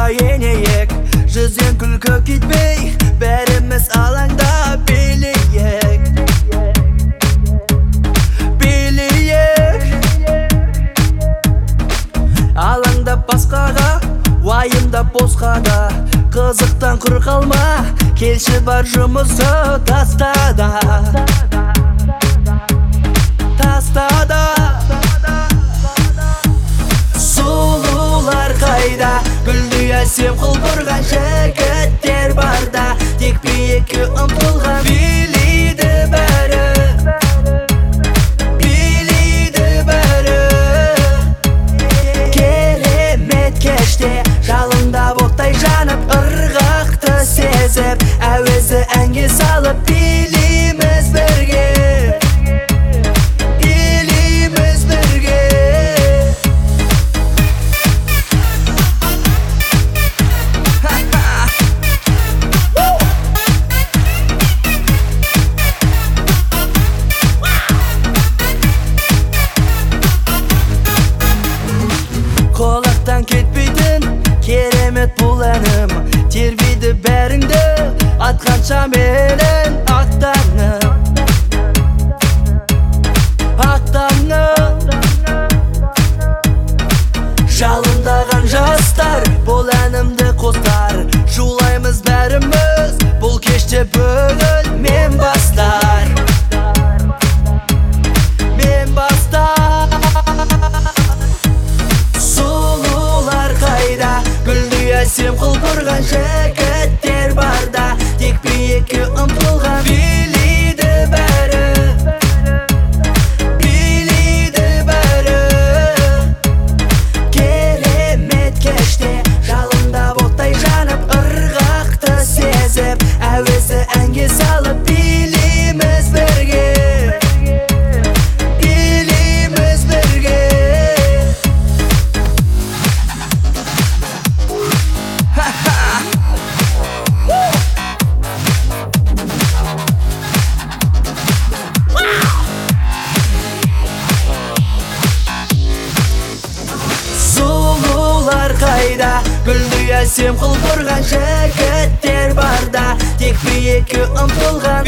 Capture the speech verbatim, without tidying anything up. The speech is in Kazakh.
енейік, жүзден күлкі кетпей, бәріміз алаңда билейік, билейік. Алаңда басқаға, уайымда босқада, қызықтан құр қалма, келші бар жұмысы тастада, тастада. Сұлулар қайда, гүлдей әсем құлпырған жігіттер барда, тек биікке ұмтылған билейді бәрі, билейді бәрі. Керемет кеште жалында оттай жанып, ырғақты сезіп, әуезі әнге салып, билейміз бірге, билейміз бірге. Қолақтан кетпейтін керемет бұл әнім, тербейді бәріңді атқанша менің ақтаным, ақтаным. Жалындаған жастар бұл әнімді қостар, жулаймыз бәріміз бұл кеште бүгін мен бастар, мен бастар. Сұлулар қайда, гүлдей әсем құлпырған жігіттер барда, тек биікке ұмтылған билейді бәрі, билейді бәрі. Керемет кеште жалында оттай жанып, ырғақты сезіп, әуезі әнге салып, билейміз бірге, билейміз бірге. Сұлулар қайда, гүлдей әсем құлпырған жігіттер барда, тек биікке ұмтылған